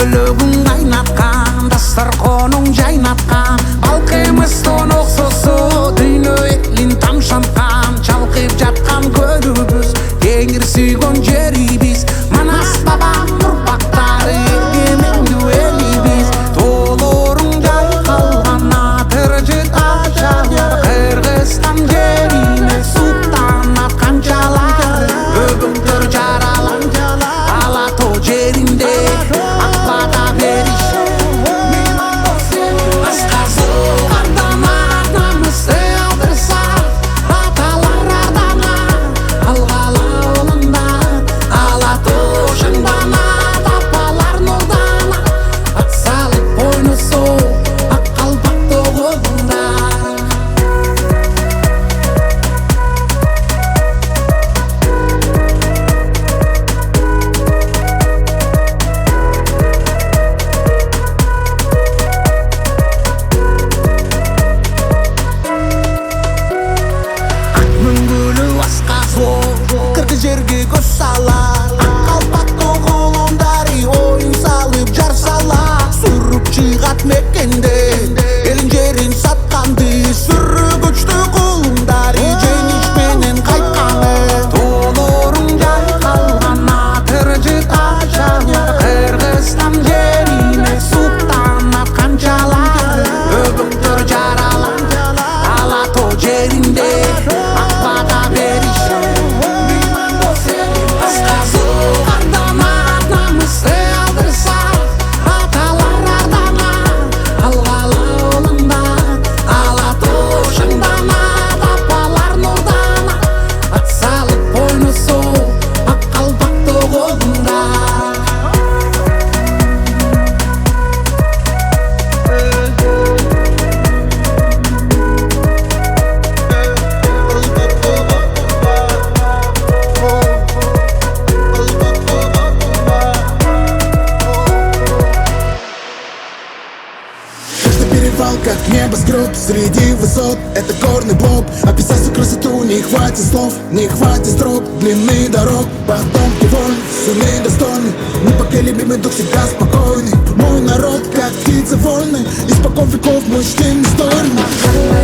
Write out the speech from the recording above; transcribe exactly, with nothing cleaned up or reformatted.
дөңгөлөгүн кайнаткан, дасторконуң жайнаткан, балкымыстын оксосу дүйнө элин тамшанткан, чалкып жаткан көлүбүз кеңир сүйгөн жерибиз. Манас бабам урпактары эгемендүү элибиз. Тоолоруң жайкалган атыржыт ажар, Кыргызстан жерине суктан атканчалар, өбөктөр жаралан ала тоо жеринде ак бата беришет. Аска суугандан атнамызды алдырса, аталар ардана алгала улундан, ала тоо шаңдана тапалар нурдана, ат салып ойносо ак калпак тогунда. Ак мөңгүлүү аска зор, кыргыз жерге көз салар, ак калпак тогулундары оюн салып жар салар. Сүрүп чыгат мекенден элин жерин сатканды, сүрүгүчтүү кулундары жеңиш менен кайтканы. Тоолоруң жайкалган атыржыт ажар, Кыргызстан жерине суктан атканчалар, өбөктөр жаралан ала тоо жеринде ак бата беришет. Аска суугандан атнамызды алдырса, аталар ардана алгала улундан, ала тоо шаңдана тапалар нурдана, ат салып ойносо ак калпак тогунда. Каждый перевал, как небоскреб среди высот, это горный блок. Описать всю красоту не хватит слов, не хватит строк длинных дорог. Потомки войн, сумей достойны, непоколебимый дух всегда спокойный. Мой народ, как птицы вольны, испокон веков мы чтим историю.